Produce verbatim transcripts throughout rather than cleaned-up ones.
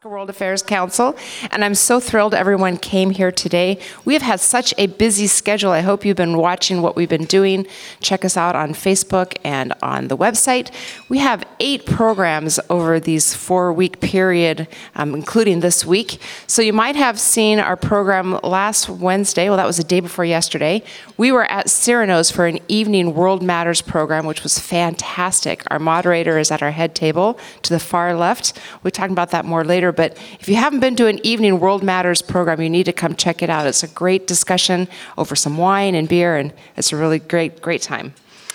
Alaska World Affairs Council, and I'm so thrilled everyone came here today. We have had such a busy schedule. I hope you've been watching what we've been doing. Check us out on Facebook and on the website. We have eight programs over these four-week period, um, including this week. So you might have seen our program last Wednesday. Well, that was the day before yesterday. We were at Cyrano's for an evening World Matters program, which was fantastic. Our moderator is at our head table to the far left. We're talking about that more later, but if you haven't been to an evening World Matters program, you need to come check it out. It's a great discussion over some wine and beer, and it's a really great, great time.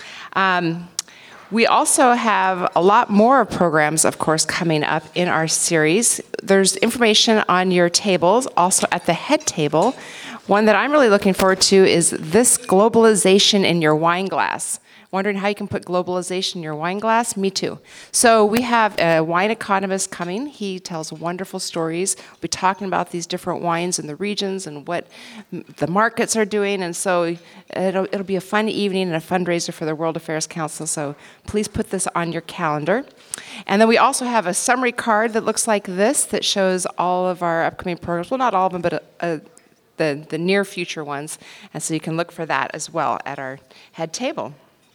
Um, we also have a lot more programs, of course, coming up in our series. There's information on your tables, also at the head table. One that I'm really looking forward to is this globalization in your wine glass. Wondering how you can put globalization in your wine glass? Me too. So we have a wine economist coming. He tells wonderful stories. We'll be talking about these different wines in the regions and what the markets are doing. And so it'll, it'll be a fun evening and a fundraiser for the World Affairs Council. So please put this on your calendar. And then we also have a summary card that looks like this that shows all of our upcoming programs. Well, not all of them, but a, a, the, the near future ones. And so you can look for that as well at our head table.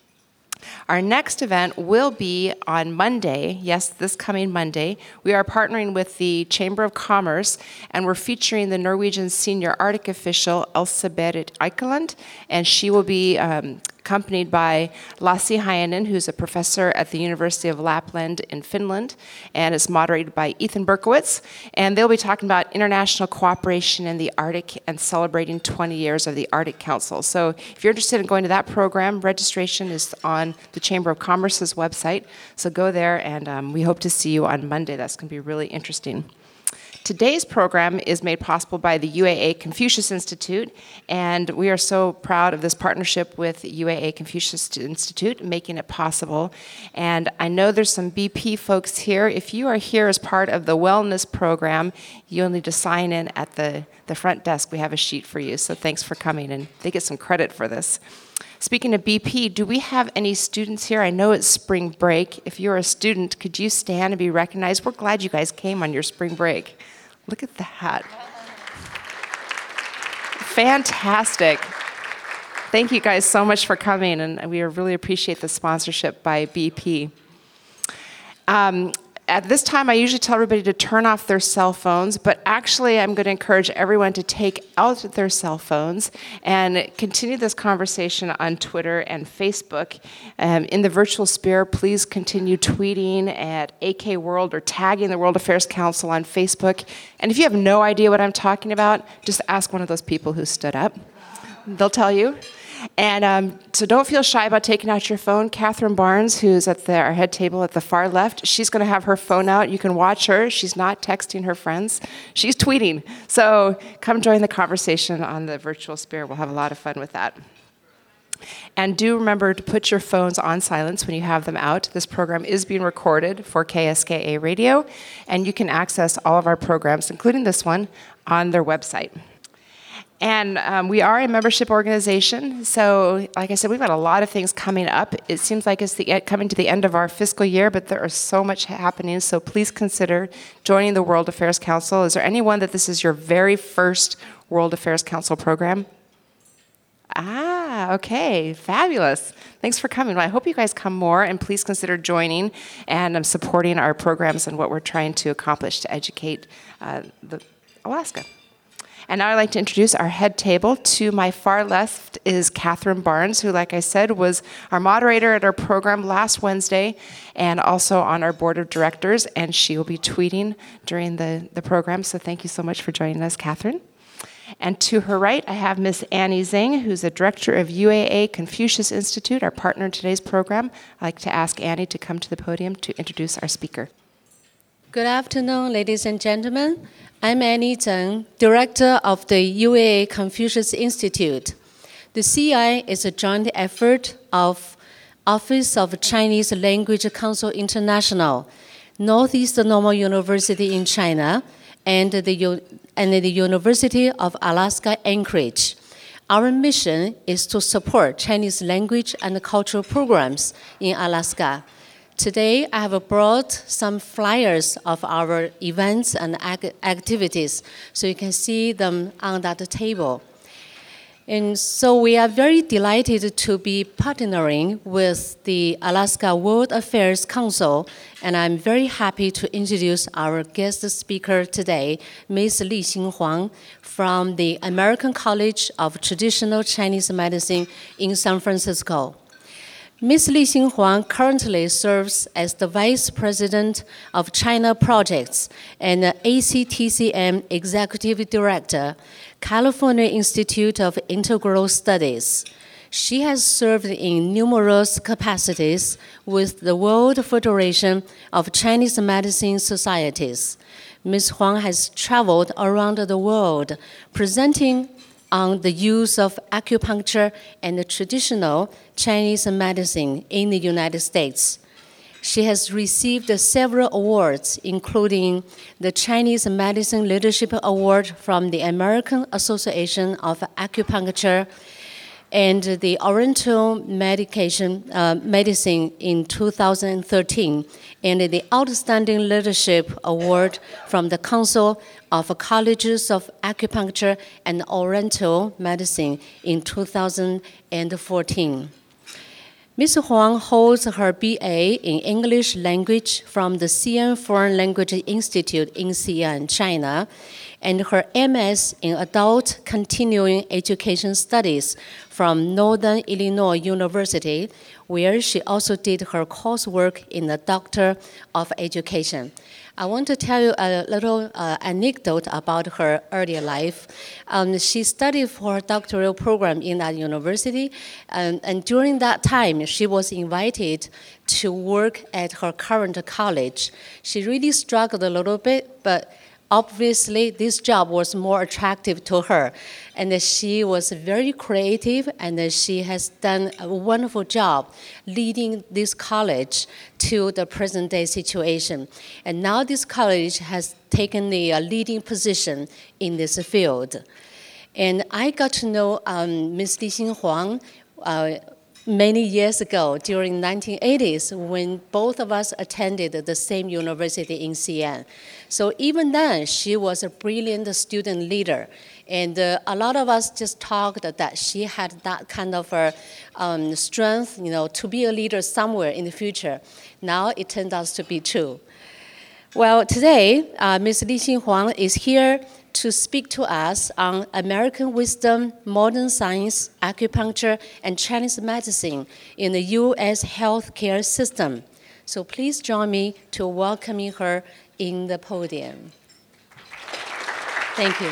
Our next event will be on Monday, yes, this coming Monday. We are partnering with the Chamber of Commerce, and we're featuring the Norwegian senior Arctic official, Else Berit Eikeland, and she will be um, accompanied by Lassi Heinonen, who's a professor at the University of Lapland in Finland, and is moderated by Ethan Berkowitz. And they'll be talking about international cooperation in the Arctic and celebrating twenty years of the Arctic Council. So if you're interested in going to that program, registration is on the Chamber of Commerce's website. So go there, and um, we hope to see you on Monday. That's going to be really interesting. Today's program is made possible by the U A A Confucius Institute, and we are so proud of this partnership with U A A Confucius Institute, making it possible. And I know there's some B P folks here. If you are here as part of the wellness program, you'll need to sign in at the, the front desk. We have a sheet for you, so thanks for coming, and they get some credit for this. Speaking of B P, do we have any students here? I know it's spring break. If you're a student, could you stand and be recognized? We're glad you guys came on your spring break. Look at that. Fantastic. Thank you guys so much for coming, and we really appreciate the sponsorship by B P. Um, At this time, I usually tell everybody to turn off their cell phones, but actually I'm going to encourage everyone to take out their cell phones and continue this conversation on Twitter and Facebook. Um, in the virtual sphere, please continue tweeting at A K World or tagging the World Affairs Council on Facebook. And if you have no idea what I'm talking about, just ask one of those people who stood up. They'll tell you. And um, so don't feel shy about taking out your phone. Catherine Barnes, who's at the, our head table at the far left, she's going to have her phone out. You can watch her. She's not texting her friends. She's tweeting. So come join the conversation on the virtual sphere. We'll have a lot of fun with that. And do remember to put your phones on silence when you have them out. This program is being recorded for K S K A Radio, and you can access all of our programs, including this one, on their website. And um, we are a membership organization, so like I said, we've got a lot of things coming up. It seems like it's the, coming to the end of our fiscal year, but there is so much happening, so please consider joining the World Affairs Council. Is there anyone that this is your very first World Affairs Council program? Ah, okay, fabulous. Thanks for coming. Well, I hope you guys come more, and please consider joining and um, supporting our programs and what we're trying to accomplish to educate uh, the Alaska. And now I'd like to introduce our head table. To my far left is Catherine Barnes, who, like I said, was our moderator at our program last Wednesday and also on our board of directors, and she will be tweeting during the, the program. So thank you so much for joining us, Catherine. And to her right, I have Miss Annie Zhang, who's the director of U A A Confucius Institute, our partner in today's program. I'd like to ask Annie to come to the podium to introduce our speaker. Good afternoon, ladies and gentlemen. I'm Annie Zhang, Director of the U A A Confucius Institute. The C I is a joint effort of Office of Chinese Language Council International, Northeastern Normal University in China, and the, and the University of Alaska Anchorage. Our mission is to support Chinese language and cultural programs in Alaska. Today, I have brought some flyers of our events and ag- activities, so you can see them on that table. And so we are very delighted to be partnering with the Alaska World Affairs Council, and I'm very happy to introduce our guest speaker today, Miz Lixin Huang from the American College of Traditional Chinese Medicine in San Francisco. Miz Lixin Huang currently serves as the Vice President of China Projects and A C T C M Executive Director, California Institute of Integral Studies. She has served in numerous capacities with the World Federation of Chinese Medicine Societies. Miz Huang has traveled around the world presenting on the use of acupuncture and the traditional Chinese medicine in the United States. She has received several awards, including the Chinese Medicine Leadership Award from the American Association of Acupuncture and the Oriental Medication, uh, Medicine in two thousand thirteen, and the Outstanding Leadership Award from the Council of Colleges of Acupuncture and Oriental Medicine in two thousand fourteen. Miz Huang holds her B A in English language from the Xi'an Foreign Language Institute in Xi'an, China, and her M S in Adult Continuing Education Studies from Northern Illinois University, where she also did her coursework in the Doctor of Education. I want to tell you a little uh, anecdote about her earlier life. Um, she studied for her doctoral program in that university, and, and during that time, she was invited to work at her current college. She really struggled a little bit, but obviously, this job was more attractive to her, and she was very creative, and she has done a wonderful job leading this college to the present-day situation. And now this college has taken the leading position in this field. And I got to know um, Miz Lixin Huang uh, many years ago during nineteen eighties when both of us attended the same university in Xi'an. So even then, she was a brilliant student leader. And uh, a lot of us just talked that she had that kind of uh, um, strength, you know, to be a leader somewhere in the future. Now it turned out to be true. Well, today, uh, Miz Lixin Huang is here to speak to us on American wisdom, modern science, acupuncture, and Chinese medicine in the U S healthcare system. So please join me to welcoming her in the podium. Thank you.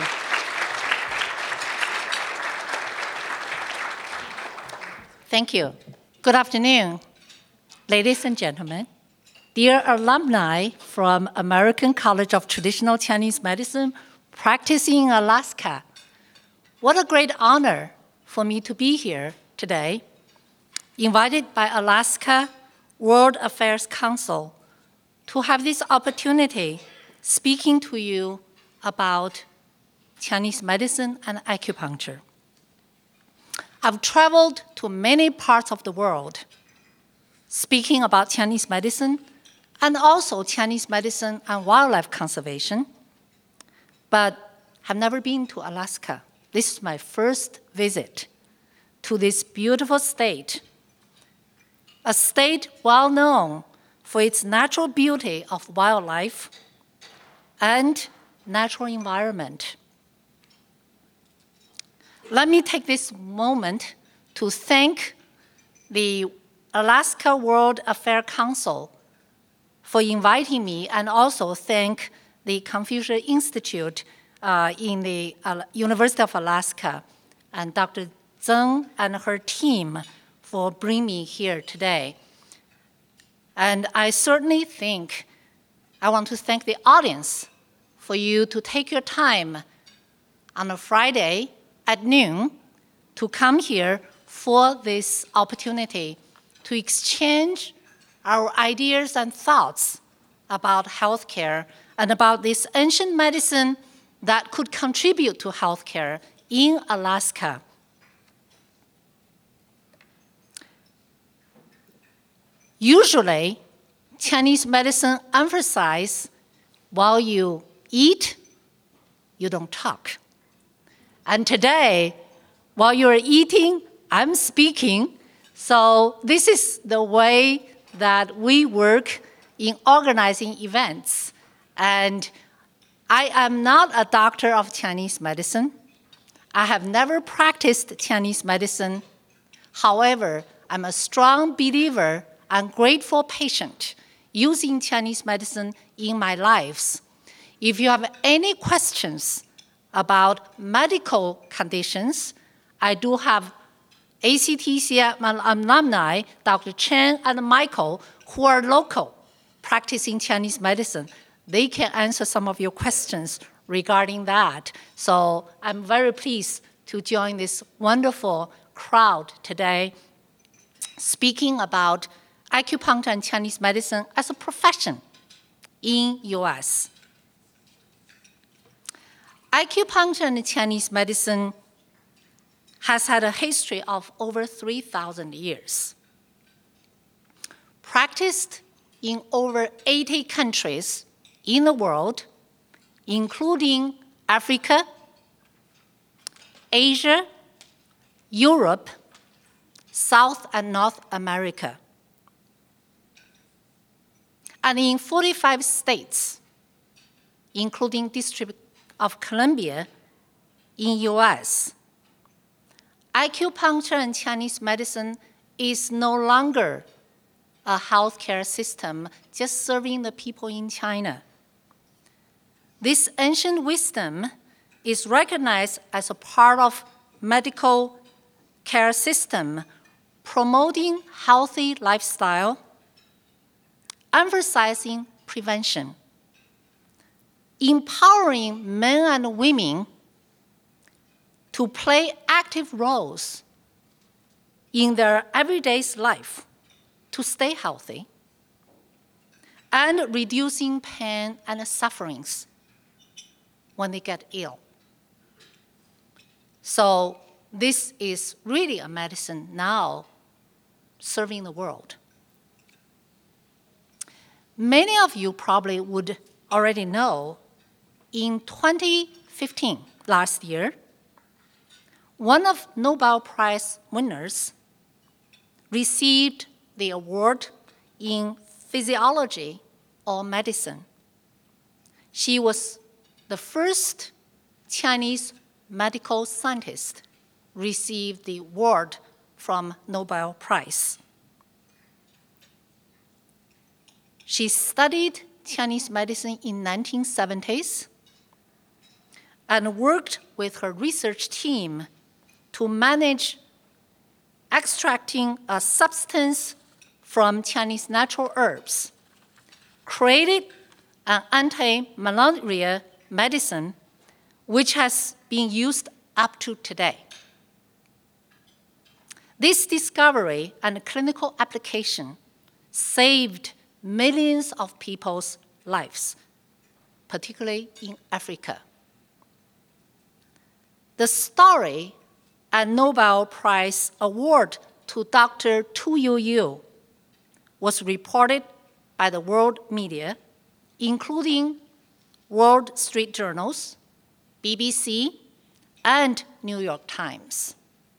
Thank you. Good afternoon, ladies and gentlemen. Dear alumni from American College of Traditional Chinese Medicine, practicing in Alaska. What a great honor for me to be here today, invited by Alaska World Affairs Council to have this opportunity speaking to you about Chinese medicine and acupuncture. I've traveled to many parts of the world speaking about Chinese medicine and also Chinese medicine and wildlife conservation, but have never been to Alaska. This is my first visit to this beautiful state, a state well known for its natural beauty of wildlife and natural environment. Let me take this moment to thank the Alaska World Affairs Council for inviting me, and also thank the Confucius Institute uh, in the uh, University of Alaska and Doctor Zeng and her team for bringing me here today. And I certainly think I want to thank the audience for you to take your time on a Friday at noon to come here for this opportunity to exchange our ideas and thoughts about healthcare and about this ancient medicine that could contribute to healthcare in Alaska. Usually, Chinese medicine emphasizes while you eat, you don't talk. And today, while you're eating, I'm speaking. So this is the way that we work in organizing events. And I am not a doctor of Chinese medicine. I have never practiced Chinese medicine. However, I'm a strong believer and grateful patient using Chinese medicine in my lives. If you have any questions about medical conditions, I do have A C T C alumni, Doctor Chen and Michael, who are local, practicing Chinese medicine. They can answer some of your questions regarding that. So I'm very pleased to join this wonderful crowd today, speaking about acupuncture and Chinese medicine as a profession in U S. Acupuncture and Chinese medicine has had a history of over three thousand years. Practiced in over eighty countries in the world, including Africa, Asia, Europe, South and North America, and in forty-five states, including District of Columbia in U S. Acupuncture and Chinese medicine is no longer a healthcare system just serving the people in China. This ancient wisdom is recognized as a part of medical care system, promoting healthy lifestyle, emphasizing prevention, empowering men and women to play active roles in their everyday life to stay healthy, and reducing pain and sufferings when they get ill. So this is really a medicine now serving the world. Many of you probably would already know, in twenty fifteen, last year, one of Nobel Prize winners received the award in physiology or medicine. She was the first Chinese medical scientist receive the award from Nobel Prize. She studied Chinese medicine in nineteen seventies and worked with her research team to manage extracting a substance from Chinese natural herbs, created an anti-malaria medicine which has been used up to today. This discovery and clinical application saved millions of people's lives, particularly in Africa. The story and Nobel Prize award to Doctor Tu Youyou was reported by the world media, including Wall Street Journals, B B C, and New York Times.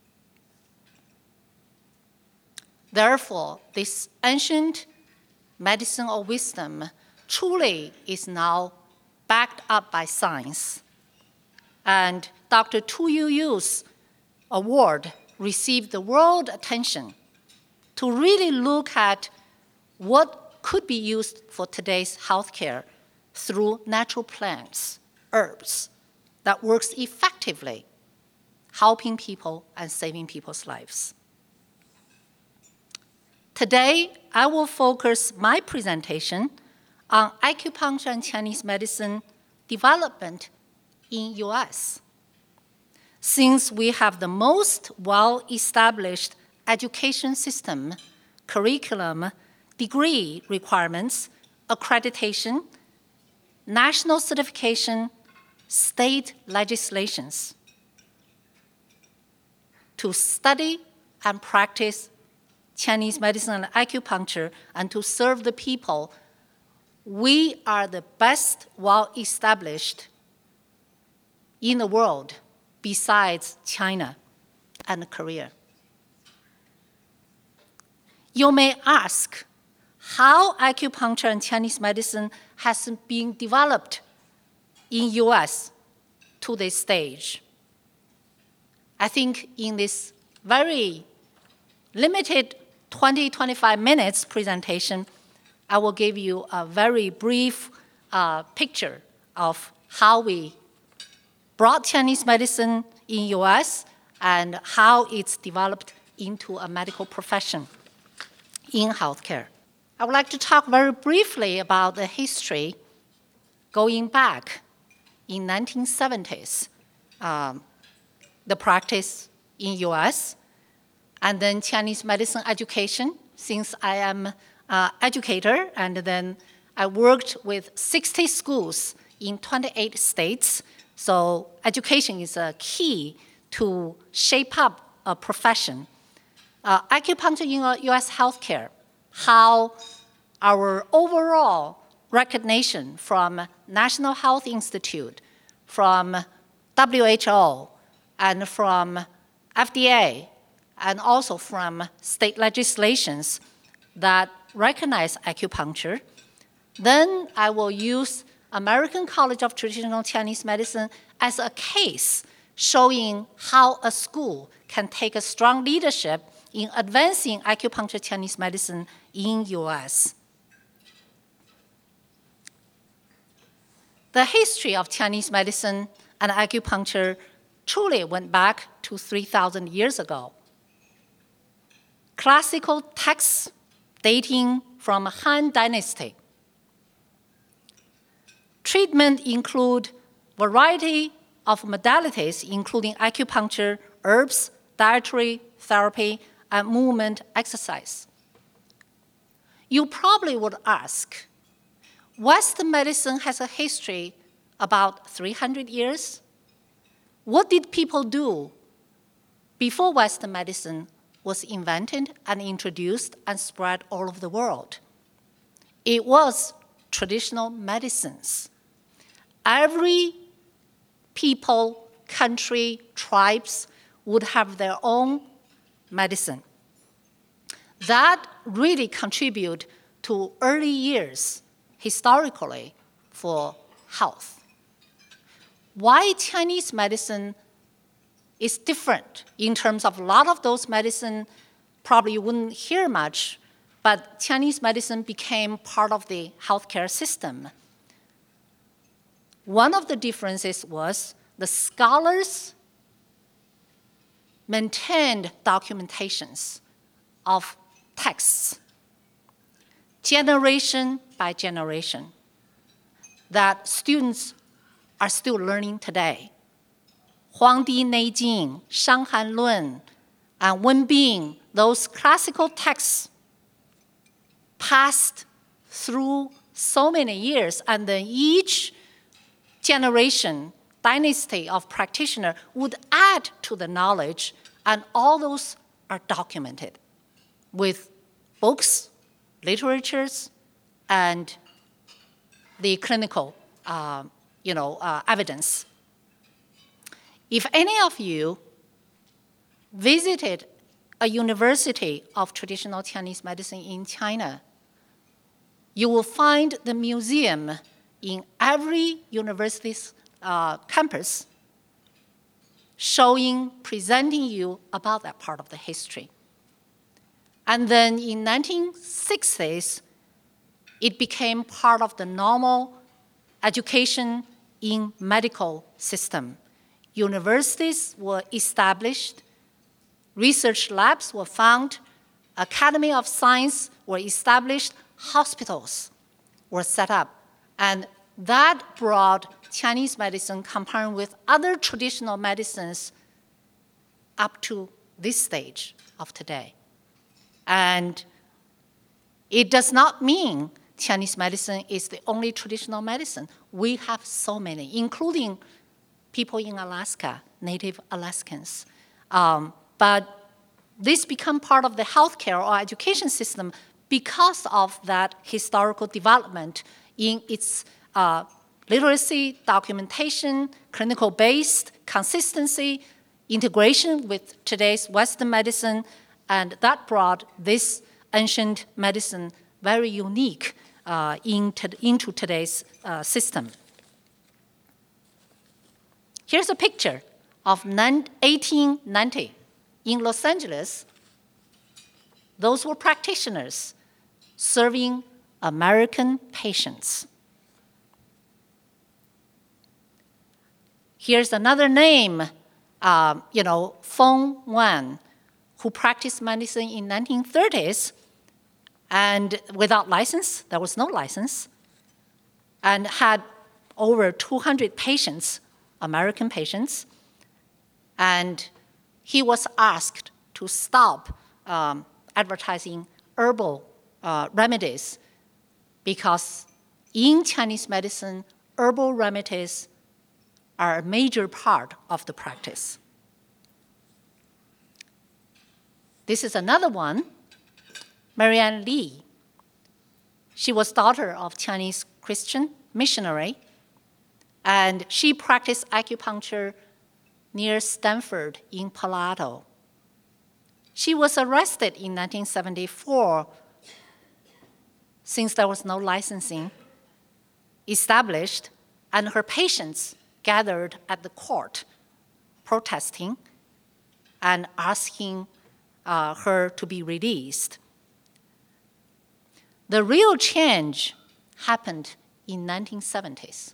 Therefore, this ancient medicine or wisdom truly is now backed up by science. And Doctor Tu Youyou's award received the world attention to really look at what could be used for today's healthcare through natural plants, herbs, that works effectively, helping people and saving people's lives. Today, I will focus my presentation on acupuncture and Chinese medicine development in U S. Since we have the most well-established education system, curriculum, degree requirements, accreditation, national certification, state legislations to study and practice Chinese medicine and acupuncture and to serve the people, we are the best well-established in the world besides China and Korea. You may ask how acupuncture and Chinese medicine has been developed in U S to this stage. I think in this very limited twenty, twenty-five minutes presentation, I will give you a very brief uh, picture of how we brought Chinese medicine in U S and how it's developed into a medical profession in healthcare. I would like to talk very briefly about the history going back in nineteen seventies, um, the practice in U S, and then Chinese medicine education, since I am an educator, and then I worked with sixty schools in twenty-eight states. So education is a key to shape up a profession. Uh, acupuncture in U S healthcare, how our overall recognition from National Health Institute, from W H O, and from F D A, and also from state legislations that recognize acupuncture. Then I will use American College of Traditional Chinese Medicine as a case showing how a school can take a strong leadership in advancing acupuncture Chinese medicine in U S. The history of Chinese medicine and acupuncture truly went back to three thousand years ago. Classical texts dating from Han Dynasty. Treatment include variety of modalities, including acupuncture, herbs, dietary therapy, and movement exercise. You probably would ask, Western medicine has a history about three hundred years. What did people do before Western medicine was invented and introduced and spread all over the world? It was traditional medicines. Every people, country, tribes would have their own medicine. That really contribute to early years historically for health. Why Chinese medicine is different in terms of a lot of those medicine, probably you wouldn't hear much, but Chinese medicine became part of the healthcare system. One of the differences was the scholars maintained documentations of texts, generation by generation, that students are still learning today. Huangdi Neijing, Shanghan Lun, and Wenbing, those classical texts passed through so many years, and then each generation, dynasty of practitioner would add to the knowledge, and all those are documented with books, literatures, and the clinical uh, you know, uh, evidence. If any of you visited a university of traditional Chinese medicine in China, you will find the museum in every university's uh, campus showing, presenting you about that part of the history. And then in nineteen sixties, it became part of the normal education in medical system. Universities were established, research labs were found, Academy of Science were established, hospitals were set up. And that brought Chinese medicine comparing with other traditional medicines up to this stage of today. And it does not mean Chinese medicine is the only traditional medicine. We have so many, including people in Alaska, native Alaskans. Um, but this become part of the healthcare or education system because of that historical development in its uh, literacy, documentation, clinical-based, consistency, integration with today's Western medicine, and that brought this ancient medicine very unique uh, into, into today's uh, system. Here's a picture of eighteen ninety in Los Angeles. Those were practitioners serving American patients. Here's another name, uh, you know, Feng Wan, who practiced medicine in nineteen thirties, and without license, there was no license, and had over two hundred patients, American patients, and he was asked to stop um, advertising herbal uh, remedies because in Chinese medicine, herbal remedies are a major part of the practice. This is another one, Marianne Lee. She was daughter of Chinese Christian missionary, and she practiced acupuncture near Stanford in Palo Alto. She was arrested in nineteen seventy-four since there was no licensing established, and her patients gathered at the court protesting and asking uh, her to be released. The real change happened in nineteen seventies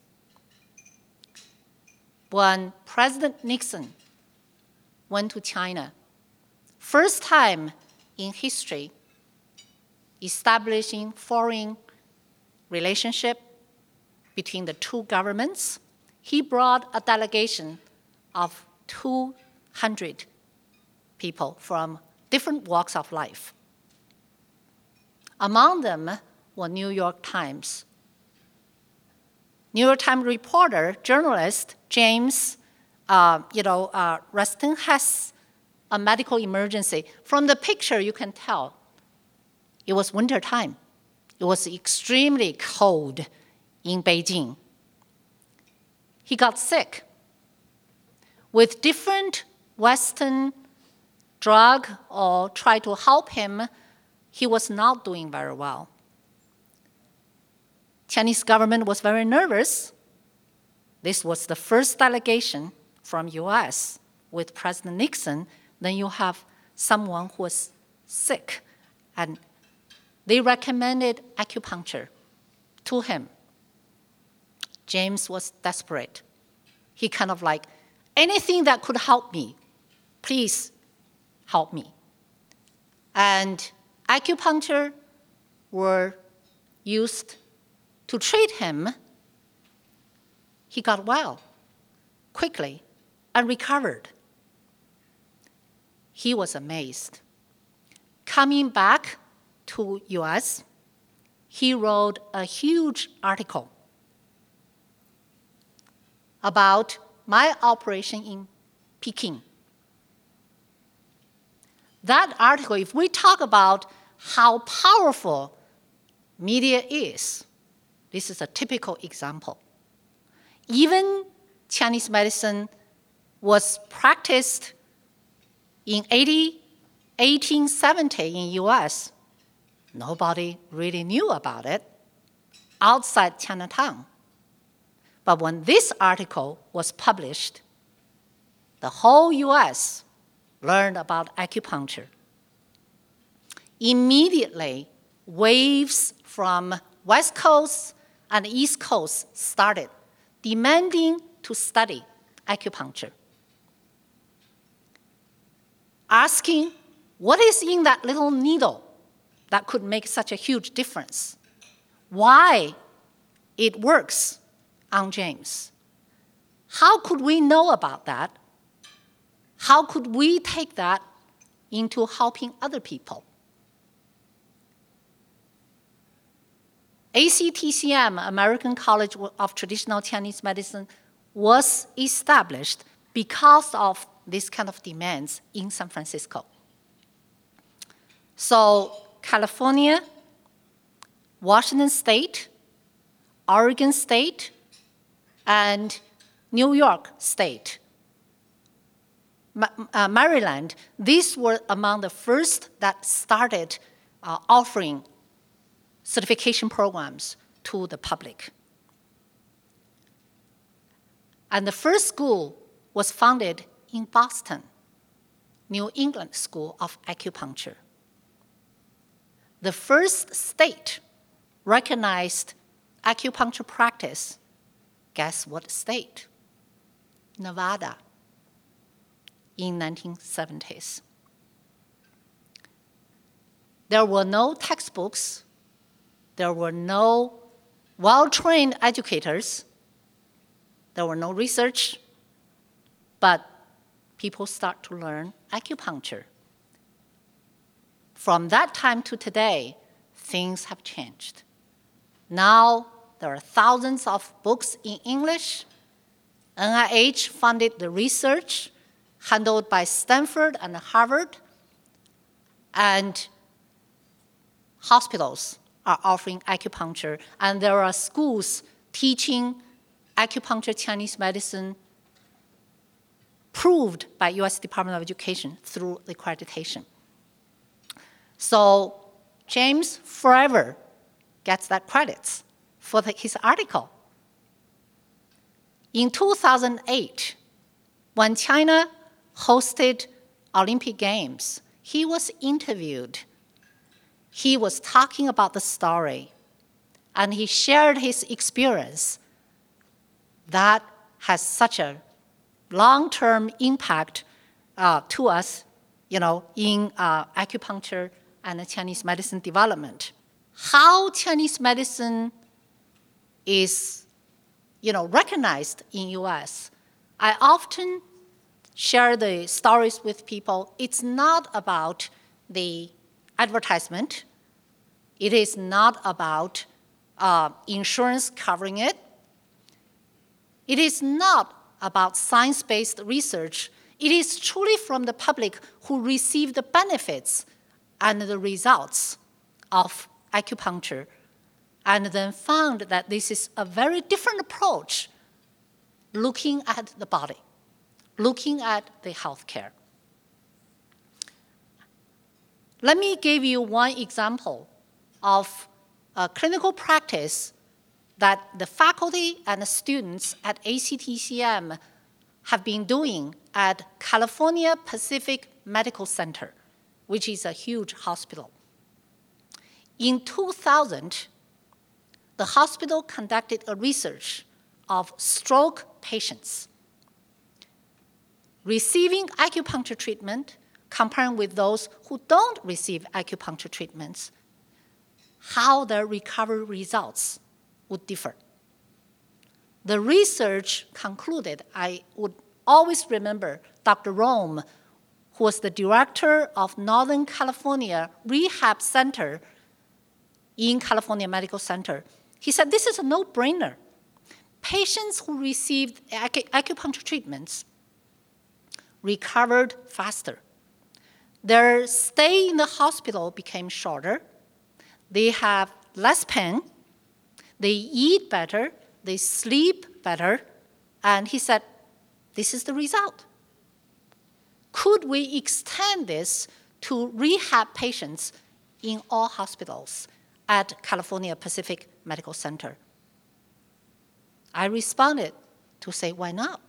when President Nixon went to China. First time in history establishing foreign relationship between the two governments. He brought a delegation of two hundred people from different walks of life. Among them were New York Times. New York Times reporter, journalist, James, uh, you know, uh, Rustin has a medical emergency. From the picture, you can tell it was winter time. It was extremely cold in Beijing. He got sick. With different Western drug or try to help him, he was not doing very well. Chinese government was very nervous. This was the first delegation from U S with President Nixon. Then you have someone who was sick, and they recommended acupuncture to him. James was desperate. He kind of like, anything that could help me, please help me. And acupuncture were used to treat him. He got well quickly and recovered. He was amazed. Coming back to U S, he wrote a huge article about my operation in Peking. That article, if we talk about how powerful media is, this is a typical example. Even Chinese medicine was practiced in eighteen seventy in U S. Nobody really knew about it outside Chinatown. But when this article was published, the whole U S learned about acupuncture. Immediately, waves from West Coast and East Coast started demanding to study acupuncture, asking what is in that little needle that could make such a huge difference, why it works on James. How could we know about that? How could we take that into helping other people? A C T C M, American College of Traditional Chinese Medicine, was established because of this kind of demands in San Francisco. So California, Washington State, Oregon State, and New York State, Ma uh, Maryland, these were among the first that started uh, offering certification programs to the public. And the first school was founded in Boston, New England School of Acupuncture. The first state recognized acupuncture practice, guess what state? Nevada, in nineteen seventies. There were no textbooks, there were no well-trained educators, there were no research, but people start to learn acupuncture. From that time to today, things have changed. Now, there are thousands of books in English. N I H funded the research handled by Stanford and Harvard, and hospitals are offering acupuncture, and there are schools teaching acupuncture Chinese medicine proved by U S Department of Education through accreditation. So James forever gets that credits for the, his article. In two thousand eight, when China hosted Olympic Games, he was interviewed. He was talking about the story, and he shared his experience that has such a long-term impact uh, to us, you know, in uh, acupuncture and Chinese medicine development. How Chinese medicine is, you know, recognized in U S, I often share the stories with people. It's not about the advertisement. It is not about uh, insurance covering it. It is not about science-based research. It is truly from the public who receive the benefits and the results of acupuncture, and then found that this is a very different approach looking at the body, looking at the healthcare. Let me give you one example of a clinical practice that the faculty and the students at A C T C M have been doing at California Pacific Medical Center, which is a huge hospital. In two thousand, the hospital conducted a research of stroke patients receiving acupuncture treatment comparing with those who don't receive acupuncture treatments, how their recovery results would differ. The research concluded, I would always remember Doctor Rome, who was the director of Northern California Rehab Center in California Medical Center. He said, this is a no-brainer. Patients who received acu acupuncture treatments recovered faster. Their stay in the hospital became shorter. They have less pain. They eat better. They sleep better. And he said, this is the result. Could we extend this to rehab patients in all hospitals at California Pacific Medical Center? I responded to say, why not?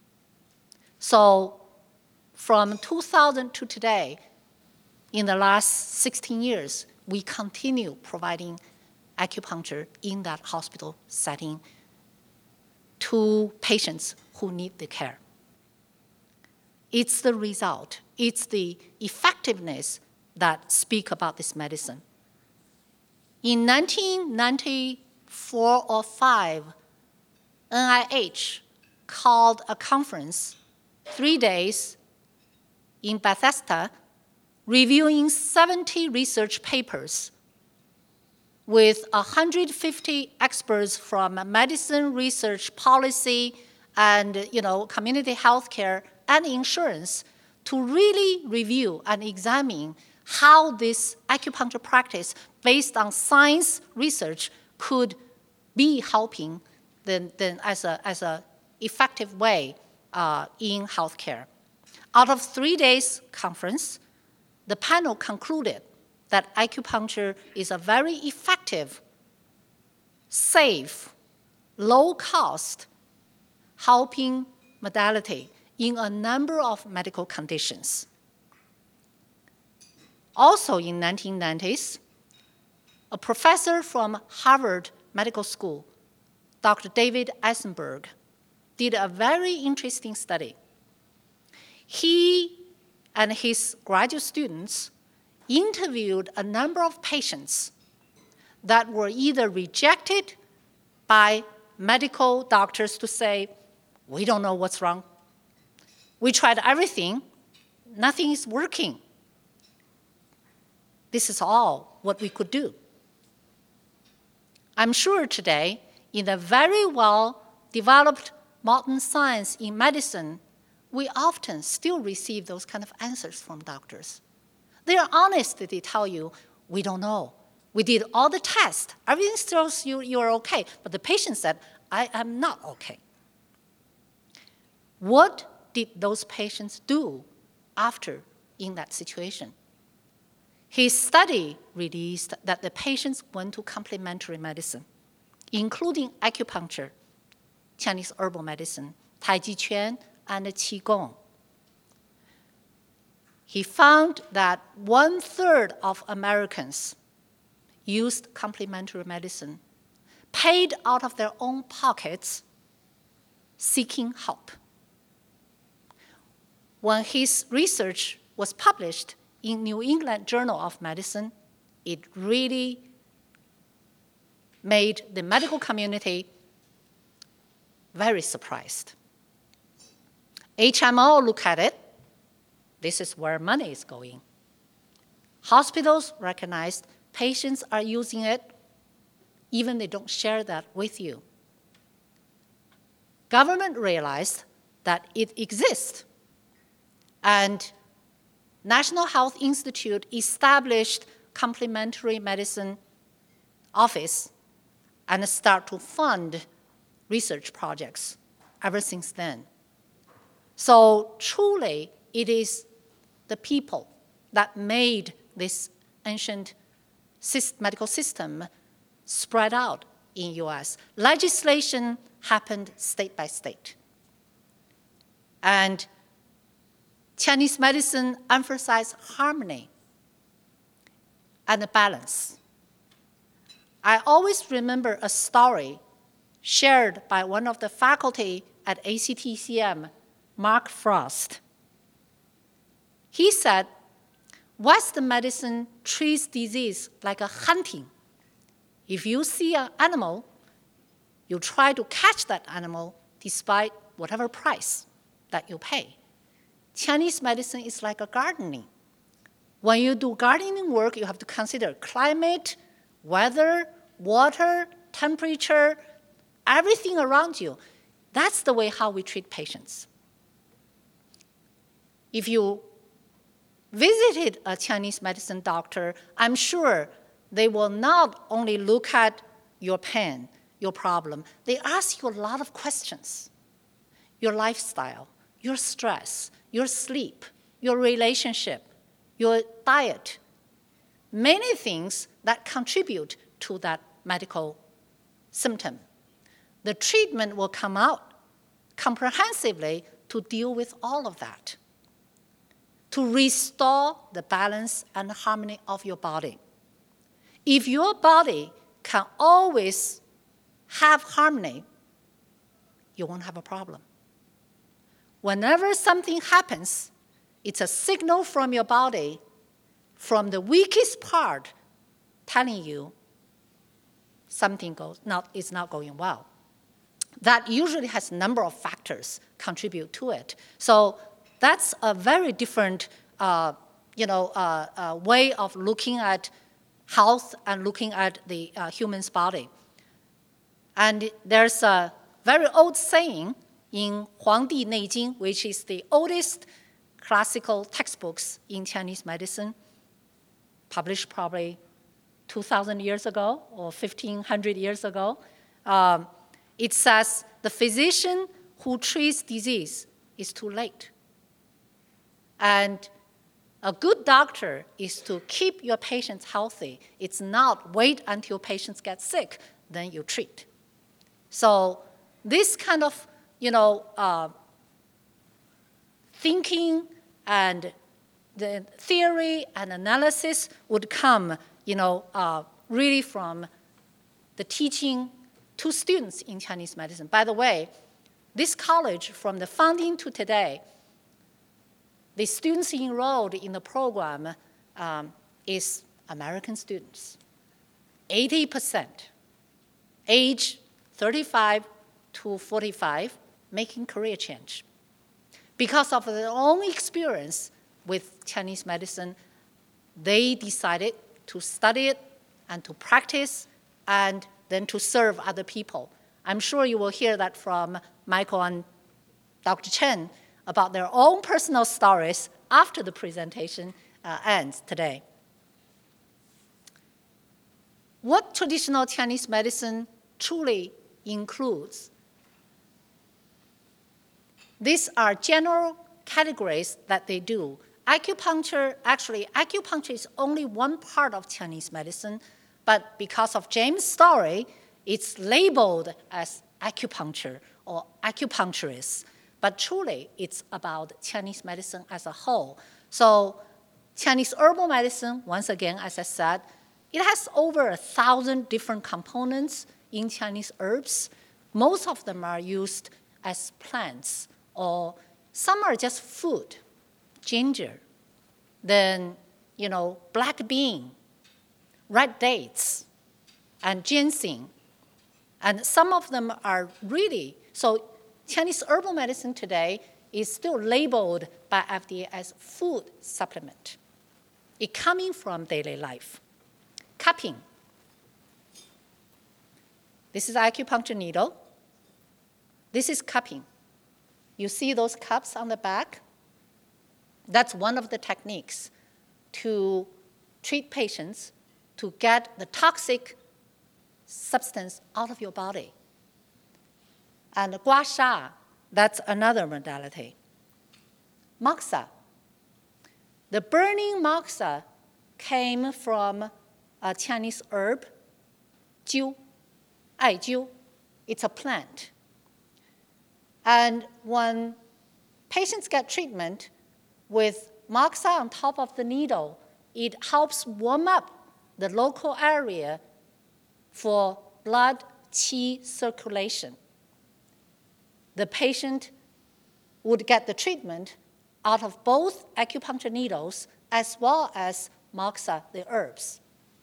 So from two thousand to today, in the last sixteen years, we continue providing acupuncture in that hospital setting to patients who need the care. It's the result, it's the effectiveness that speak about this medicine. In nineteen ninety-four or five, N I H called a conference, three days in Bethesda, reviewing seventy research papers with one hundred fifty experts from medicine, research, policy, and you know, community healthcare and insurance to really review and examine how this acupuncture practice based on science research could be helping then, then as a as a effective way uh, in healthcare. Out of three days conference, the panel concluded that acupuncture is a very effective, safe, low-cost helping modality in a number of medical conditions. Also in nineteen nineties, a professor from Harvard Medical School, Doctor David Eisenberg, did a very interesting study. He and his graduate students interviewed a number of patients that were either rejected by medical doctors to say, we don't know what's wrong. We tried everything. Nothing is working. This is all what we could do. I'm sure today, in the very well-developed modern science in medicine, we often still receive those kind of answers from doctors. They are honest, they tell you, we don't know. We did all the tests. Everything shows you you're okay. But the patient said, I am not okay. What did those patients do after in that situation? His study released that the patients went to complementary medicine, including acupuncture, Chinese herbal medicine, Tai Chi Chuan, and Qigong. He found that one-third of Americans used complementary medicine, paid out of their own pockets, seeking help. When his research was published in New England Journal of Medicine, it really made the medical community very surprised. H M O looked at it. This is where money is going. Hospitals recognized patients are using it, even they don't share that with you. Government realized that it exists. And National Health Institute established complementary medicine office and start to fund research projects ever since then. So truly, it is the people that made this ancient medical system spread out in U S. Legislation happened state by state. And Chinese medicine emphasized harmony and balance. I always remember a story shared by one of the faculty at A C T C M, Mark Frost. He said, Western medicine treats disease like a hunting. If you see an animal, you try to catch that animal despite whatever price that you pay. Chinese medicine is like a gardening. When you do gardening work, you have to consider climate, weather, water, temperature, everything around you. That's the way how we treat patients. If you visited a Chinese medicine doctor, I'm sure they will not only look at your pain, your problem, they ask you a lot of questions. Your lifestyle, your stress, your sleep, your relationship, your diet, many things that contribute to that medical symptom. The treatment will come out comprehensively to deal with all of that, to restore the balance and harmony of your body. If your body can always have harmony, you won't have a problem. Whenever something happens, it's a signal from your body, from the weakest part, telling you something goes not, is not going well. That usually has a number of factors contribute to it. So that's a very different uh, you know, uh, uh, way of looking at health and looking at the uh, human's body. And there's a very old saying in Huangdi Neijing, which is the oldest classical textbooks in Chinese medicine. published probably two thousand years ago or fifteen hundred years ago. Um, it says the physician who treats disease is too late. And a good doctor is to keep your patients healthy. It's not wait until patients get sick, then you treat. So this kind of, you know, uh, thinking and the theory and analysis would come, you know, uh, really from the teaching to students in Chinese medicine. By the way, this college, from the founding to today, the students enrolled in the program um, is American students. eighty percent, age thirty-five to forty-five, making career change. Because of their own experience with Chinese medicine, they decided to study it and to practice and then to serve other people. I'm sure you will hear that from Michael and Doctor Chen about their own personal stories after the presentation uh, ends today. What traditional Chinese medicine truly includes? These are general categories that they do. Acupuncture, actually, acupuncture is only one part of Chinese medicine, but because of James' story, it's labeled as acupuncture or acupuncturist. But truly, it's about Chinese medicine as a whole. So Chinese herbal medicine, once again, as I said, it has over a thousand different components in Chinese herbs. Most of them are used as plants, or some are just food, ginger, then, you know, black bean, red dates, and ginseng. And some of them are really, so Chinese herbal medicine today is still labeled by F D A as food supplement. It coming from daily life. Cupping. This is acupuncture needle. This is cupping. You see those cups on the back? That's one of the techniques to treat patients to get the toxic substance out of your body. And gua sha, that's another modality. Moxa. The burning moxa came from a Chinese herb, jiu, aijiu. It's a plant. And when patients get treatment with moxa on top of the needle, it helps warm up the local area for blood qi circulation. The patient would get the treatment out of both acupuncture needles as well as moxa, the herbs.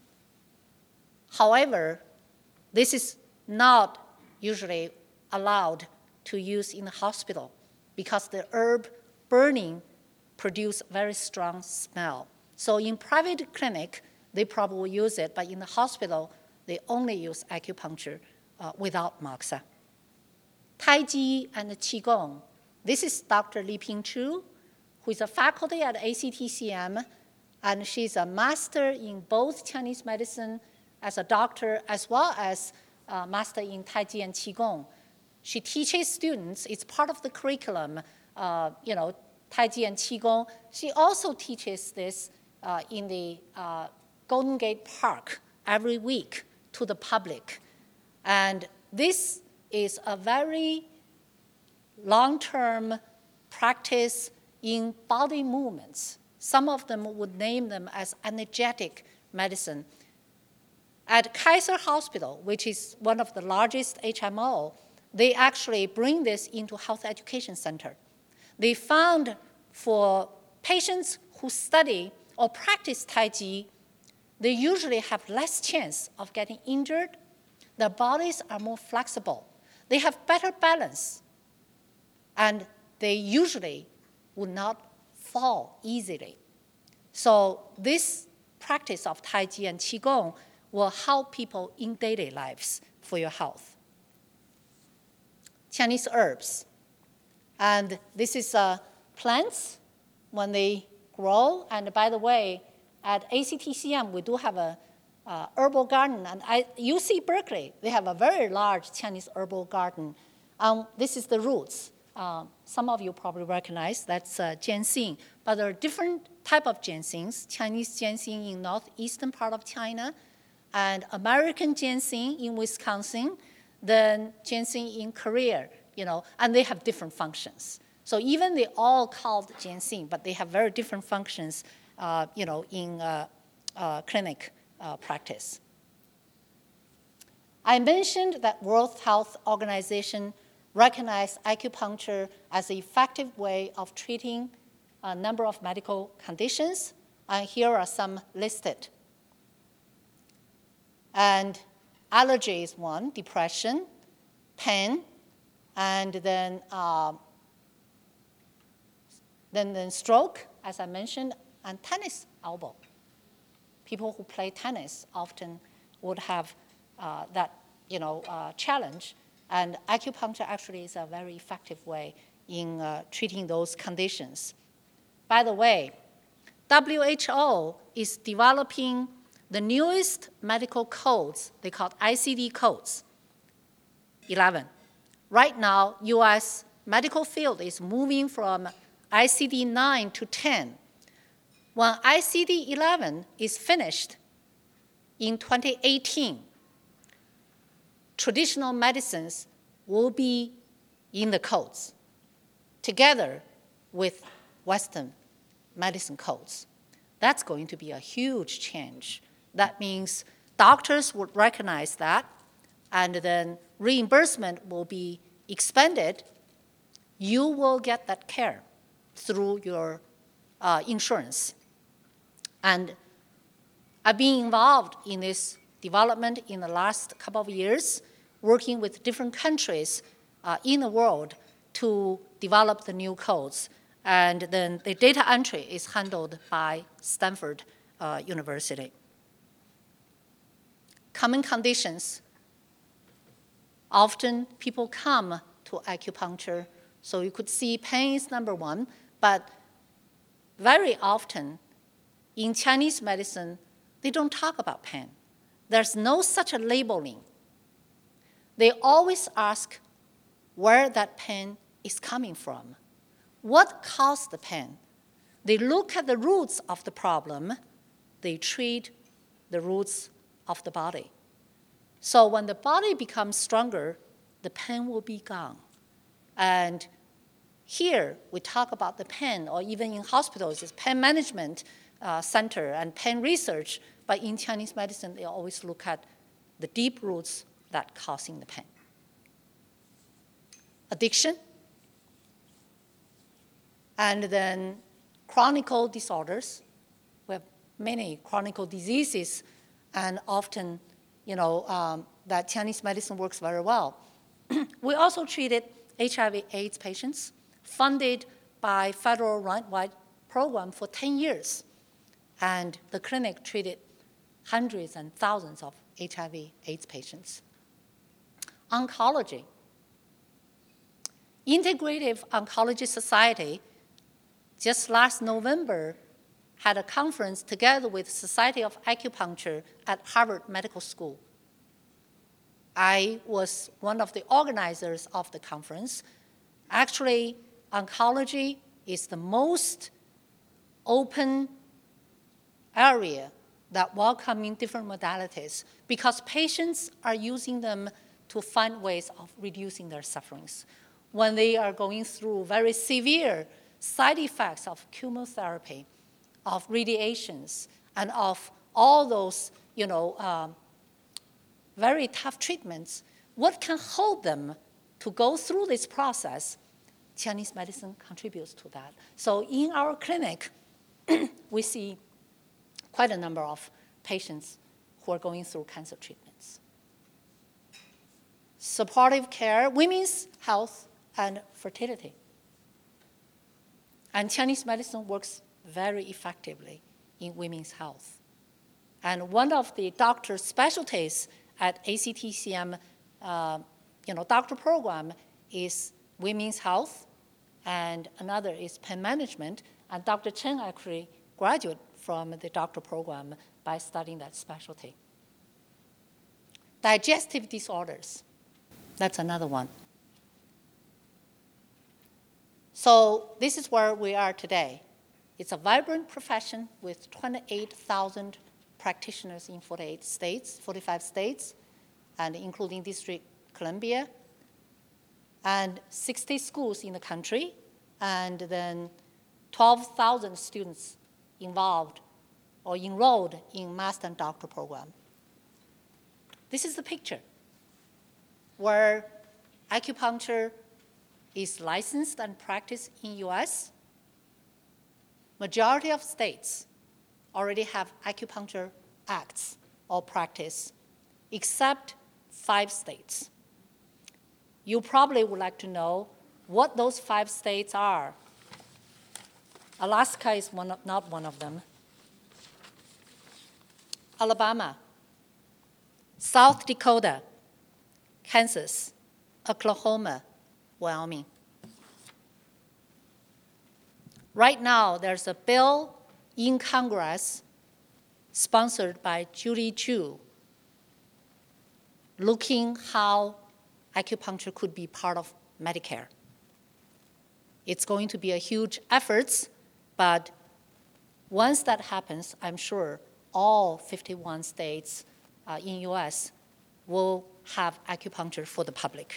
However, this is not usually allowed to use in the hospital because the herb burning produce very strong smell. So in private clinic, they probably use it, but in the hospital, they only use acupuncture uh, without moxa. Tai Chi and Qigong. This is Doctor Li Pingchu, who is a faculty at A C T C M, and she's a master in both Chinese medicine as a doctor, as well as a master in Tai Chi and Qigong. She teaches students, it's part of the curriculum, uh, you know, Tai Chi and Qigong. She also teaches this uh, in the uh, Golden Gate Park every week to the public. And this is a very long-term practice in body movements. Some of them would name them as energetic medicine. At Kaiser Hospital, which is one of the largest H M O, they actually bring this into health education center. They found for patients who study or practice Tai Chi, they usually have less chance of getting injured. Their bodies are more flexible. They have better balance. And they usually would not fall easily. So this practice of Tai Chi and Qigong will help people in daily lives for your health. Chinese herbs. And this is uh, plants when they grow. And by the way, at A C T C M, we do have a uh, herbal garden. And at U C Berkeley, they have a very large Chinese herbal garden. Um, this is the roots. Uh, some of you probably recognize that's uh, ginseng. But there are different type of ginsengs. Chinese ginseng in northeastern part of China, and American ginseng in Wisconsin, then ginseng in Korea, you know, and they have different functions. So even they all called ginseng, but they have very different functions, uh, you know, in uh, uh, clinic uh, practice. I mentioned that World Health Organization recognized acupuncture as an effective way of treating a number of medical conditions, and here are some listed. And allergy is one, depression, pain, and then, uh, then, then stroke, as I mentioned, and tennis elbow. People who play tennis often would have uh, that you know, uh, challenge, and acupuncture actually is a very effective way in uh, treating those conditions. By the way, W H O is developing the newest medical codes. They call it I C D codes, eleven. Right now, U S medical field is moving from I C D nine to ten. When I C D eleven is finished in twenty eighteen, traditional medicines will be in the codes together with Western medicine codes. That's going to be a huge change. That means doctors would recognize that, and then reimbursement will be expanded. You will get that care through your uh, insurance. And I've been involved in this development in the last couple of years, working with different countries uh, in the world to develop the new codes. And then the data entry is handled by Stanford uh, University. Common conditions. Often people come to acupuncture, so you could see pain is number one, but very often in Chinese medicine, they don't talk about pain. There's no such a labeling. They always ask where that pain is coming from. What caused the pain? They look at the roots of the problem. They treat the roots of the body. So when the body becomes stronger, the pain will be gone. And here we talk about the pain, or even in hospitals, it's pain management uh, center and pain research. But in Chinese medicine, they always look at the deep roots that causing the pain. Addiction, and then chronic disorders. We have many chronic diseases, and often, you know, um, that Chinese medicine works very well. We also treated H I V AIDS patients, funded by federal worldwide program for ten years. And the clinic treated hundreds and thousands of H I V AIDS patients. Oncology. Integrative Oncology Society, just last November, had a conference together with Society of Acupuncture at Harvard Medical School. I was one of the organizers of the conference. Actually, oncology is the most open area that welcoming different modalities because patients are using them to find ways of reducing their sufferings. When they are going through very severe side effects of chemotherapy, of radiations, and of all those, you know, um, very tough treatments, what can hold them to go through this process? Chinese medicine contributes to that. So in our clinic, we see quite a number of patients who are going through cancer treatments. Supportive care, women's health, and fertility. And Chinese medicine works very effectively in women's health. And one of the doctor's specialties at A C T C M, uh, you know, doctor program is women's health, and another is pain management. And Doctor Chen actually graduated from the doctoral program by studying that specialty. Digestive disorders, that's another one. So this is where we are today. It's a vibrant profession with twenty-eight thousand practitioners in forty-eight states, forty-five states, and including District Columbia, and sixty schools in the country, and then twelve thousand students involved or enrolled in master and doctoral program. This is the picture where acupuncture is licensed and practiced in U S. Majority of states already have acupuncture acts or practice, except five states. You probably would like to know what those five states are. Alaska is one of, not one of them. Alabama, South Dakota, Kansas, Oklahoma, Wyoming. Right now, there's a bill in Congress sponsored by Judy Chu looking how acupuncture could be part of Medicare. It's going to be a huge effort, but once that happens, I'm sure all fifty-one states uh, in U S will have acupuncture for the public.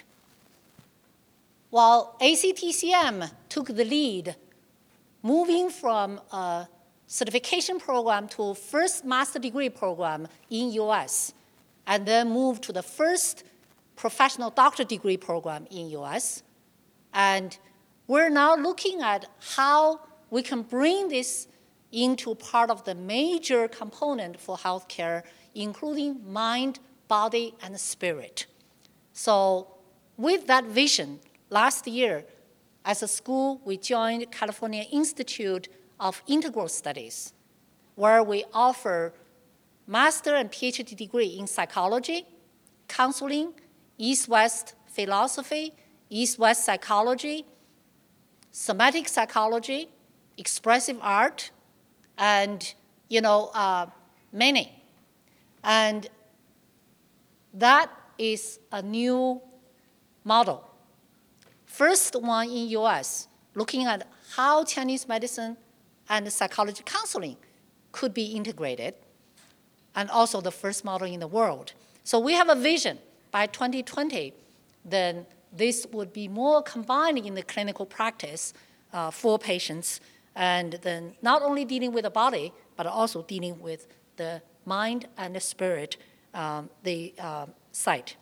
While A C T C M took the lead, moving from a certification program to first master degree program in U S, and then moved to the first professional doctorate degree program in U S. And we're now looking at how we can bring this into part of the major component for healthcare, including mind, body, and spirit. So with that vision, last year, as a school, we joined California Institute of Integral Studies, where we offer master and PhD degree in psychology, counseling, East-West philosophy, East-West psychology, somatic psychology, expressive art, and you know, uh, many. And that is a new model. First one in U S, looking at how Chinese medicine and psychology counseling could be integrated, and also the first model in the world. So we have a vision by twenty twenty, then this would be more combined in the clinical practice uh, for patients, and then not only dealing with the body, but also dealing with the mind and the spirit, um, the uh, sight.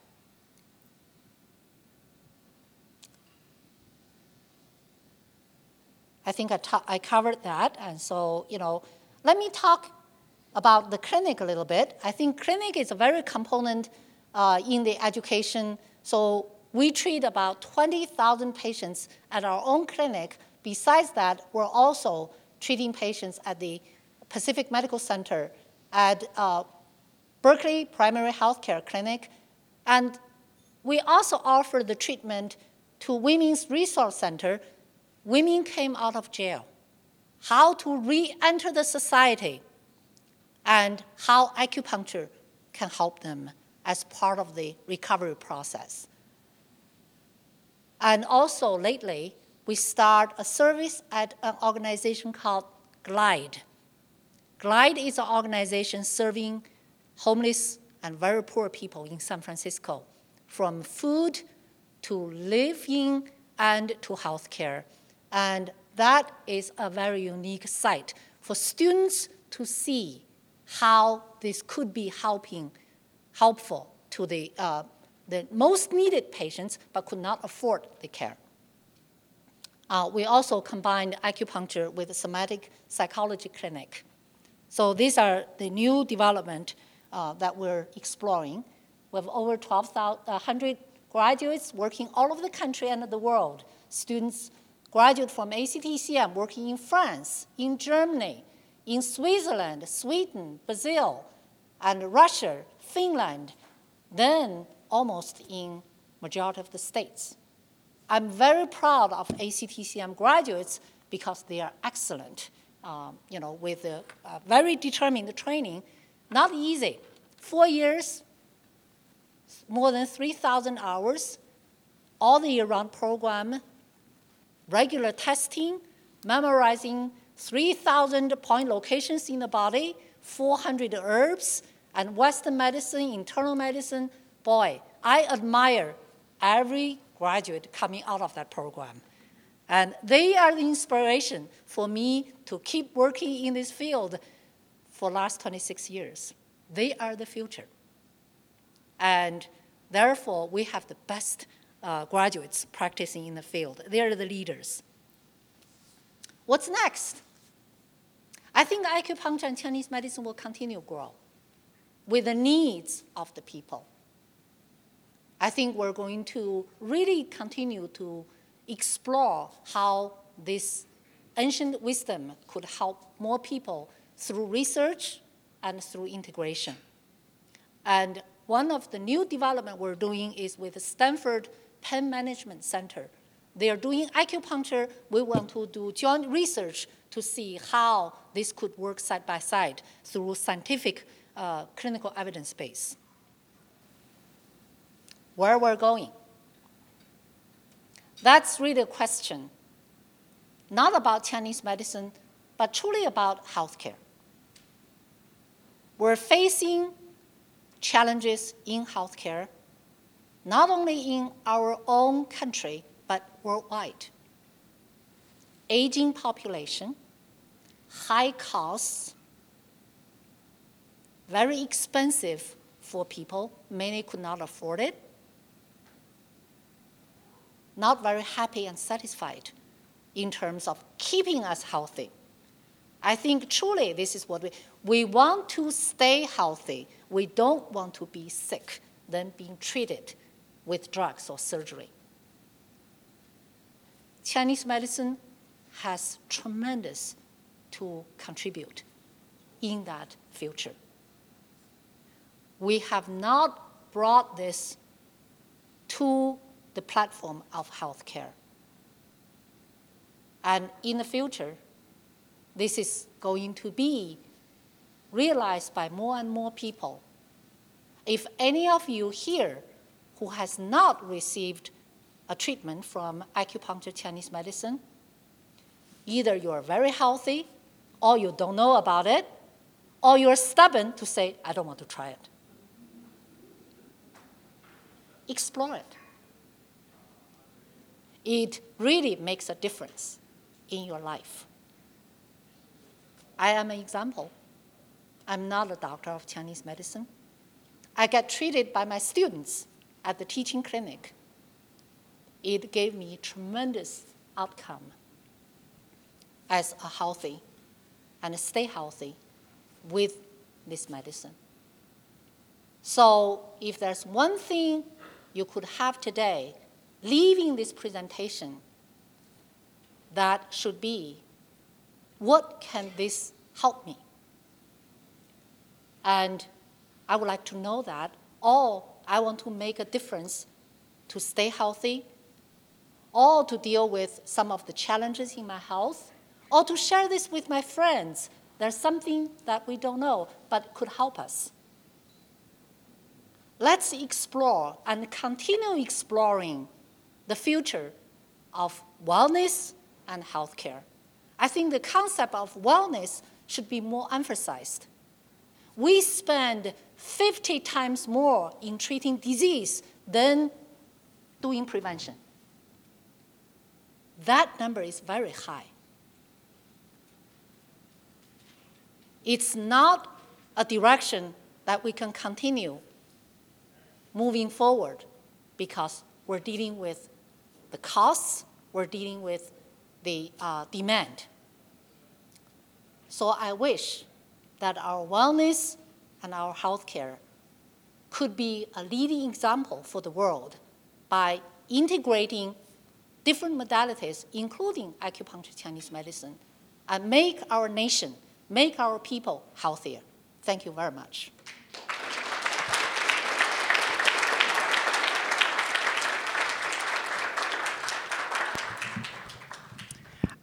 I think I, I covered that, and so, you know, let me talk about the clinic a little bit. I think clinic is a very component uh, in the education. So we treat about twenty thousand patients at our own clinic. Besides that, we're also treating patients at the Pacific Medical Center, at uh, Berkeley Primary Healthcare Clinic, and we also offer the treatment to Women's Resource Center. Women came out of jail, how to re-enter the society, and how acupuncture can help them as part of the recovery process. And also lately, we start a service at an organization called GLIDE. GLIDE is an organization serving homeless and very poor people in San Francisco, from food to living and to healthcare. And that is a very unique site for students to see how this could be helping, helpful to the, uh, the most needed patients but could not afford the care. Uh, we also combined acupuncture with a somatic psychology clinic. So these are the new development uh, that we're exploring. We have over twelve hundred graduates working all over the country and the world. Students graduate from A C T C M working in France, in Germany, in Switzerland, Sweden, Brazil, and Russia, Finland, then almost in majority of the states. I'm very proud of A C T C M graduates because they are excellent. um, you know, with a, a very determined training. Not easy. Four years, more than three thousand hours, all the year-round program, regular testing, memorizing three thousand point locations in the body, four hundred herbs, and Western medicine, internal medicine. Boy, I admire every graduate coming out of that program. And they are the inspiration for me to keep working in this field for the last twenty-six years. They are the future. And therefore, we have the best uh, graduates practicing in the field. They are the leaders. What's next? I think acupuncture and Chinese medicine will continue to grow with the needs of the people. I think we're going to really continue to explore how this ancient wisdom could help more people through research and through integration. And one of the new development we're doing is with the Stanford Pain Management Center. They are doing acupuncture. We want to do joint research to see how this could work side by side through scientific uh, clinical evidence base. Where we're going? That's really a question, not about Chinese medicine, but truly about healthcare. We're facing challenges in healthcare, not only in our own country, but worldwide. Aging population, high costs, very expensive for people. Many could not afford it. Not very happy and satisfied in terms of keeping us healthy. I think truly this is what we, we want to stay healthy. We don't want to be sick, then being treated with drugs or surgery. Chinese medicine has tremendous to contribute in that future. We have not brought this to the platform of healthcare. And in the future, this is going to be realized by more and more people. If any of you here who has not received a treatment from acupuncture Chinese medicine, either you are very healthy, or you don't know about it, or you're stubborn to say, I don't want to try it. Explore it. It really makes a difference in your life. I am an example. I'm not a doctor of Chinese medicine. I get treated by my students at the teaching clinic. It gave me tremendous outcome as a healthy and stay healthy with this medicine. So if there's one thing you could have today, leaving this presentation, that should be, what can this help me? And I would like to know that, or I want to make a difference to stay healthy, or to deal with some of the challenges in my health, or to share this with my friends. There's something that we don't know, but could help us. Let's explore and continue exploring the future of wellness and healthcare. I think the concept of wellness should be more emphasized. We spend fifty times more in treating disease than doing prevention. That number is very high. It's not a direction that we can continue moving forward because we're dealing with the costs, we're dealing with the uh, demand. So I wish that our wellness and our healthcare could be a leading example for the world by integrating different modalities, including acupuncture Chinese medicine, and make our nation, make our people healthier. Thank you very much.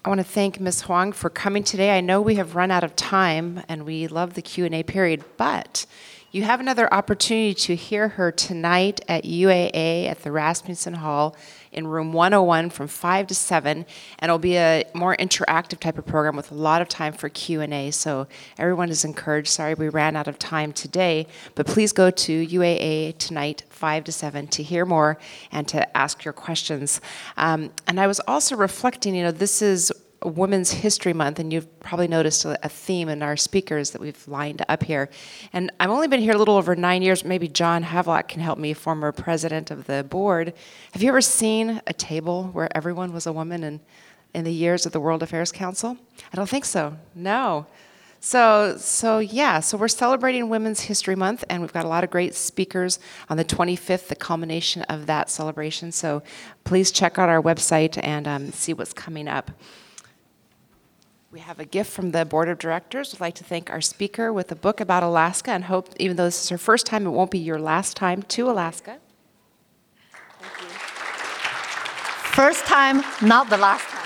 I want to thank Miz Huang for coming today. I know we have run out of time, and we love the Q and A period, but you have another opportunity to hear her tonight at U A A at the Rasmussen Hall in room one oh one from five to seven, and it'll be a more interactive type of program with a lot of time for Q and A, so everyone is encouraged. Sorry we ran out of time today, but please go to U A A tonight, five to seven, to hear more and to ask your questions. Um, and I was also reflecting, you know, this is Women's History Month, and you've probably noticed a, a theme in our speakers that we've lined up here. And I've only been here a little over nine years. Maybe John Havelock can help me, former president of the board. Have you ever seen a table where everyone was a woman in, in the years of the World Affairs Council? I don't think so. No. So, so yeah, so we're celebrating Women's History Month, and we've got a lot of great speakers on the twenty-fifth, the culmination of that celebration. So please check out our website and um, see what's coming up. We have a gift from the board of directors. We'd like to thank our speaker with a book about Alaska, and hope, even though this is her first time, it won't be your last time to Alaska. Thank you. First time, not the last time.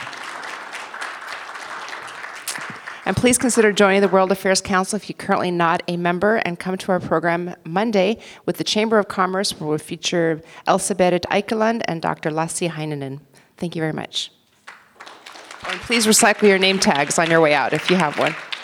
And please consider joining the World Affairs Council if you're currently not a member, and come to our program Monday with the Chamber of Commerce, where we'll feature Elsa-Berit Eikeland and Doctor Lassi Heinonen. Thank you very much. And please recycle your name tags on your way out if you have one.